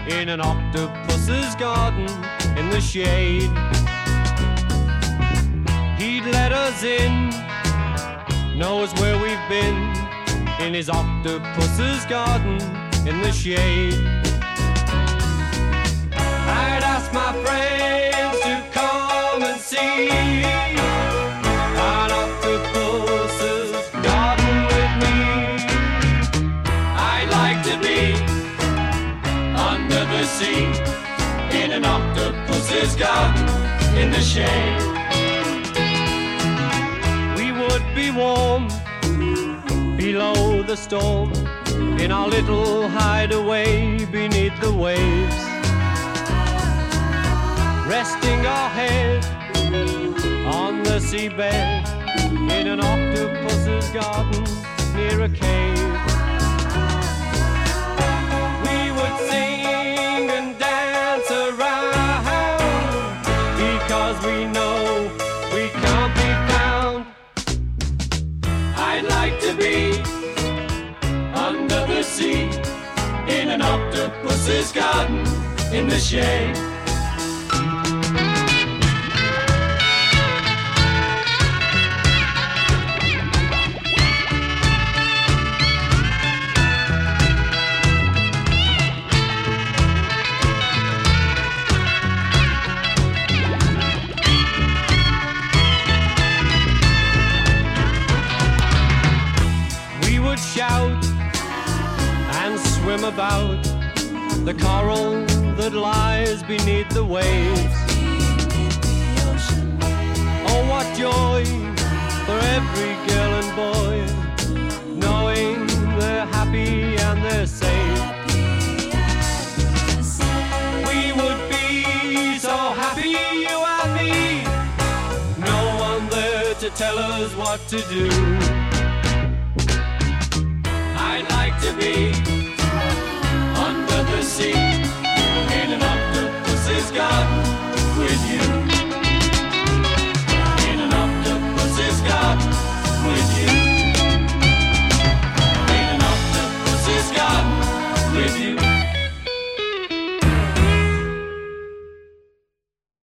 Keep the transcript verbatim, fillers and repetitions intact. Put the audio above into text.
in an octopus's garden in the shade. He'd let us in, knows where we've been, in his octopus's garden in the shade. I'd ask my friends to come and see an octopus's garden with me. I'd like to be under the sea in an octopus's garden in the shade. We would be warm below the storm in our little hideaway beneath the waves, resting our head on the seabed in an octopus's garden near a cave. We would sing and dance around because we know we can't be found. I'd like to be under the sea in an octopus's garden in the shade. Shout and swim about the coral that lies beneath the waves. Oh, what joy for every girl and boy, knowing they're happy and they're safe. We would be so happy, you and me, no one there to tell us what to do. I'd like to be under the sea in an octopus's garden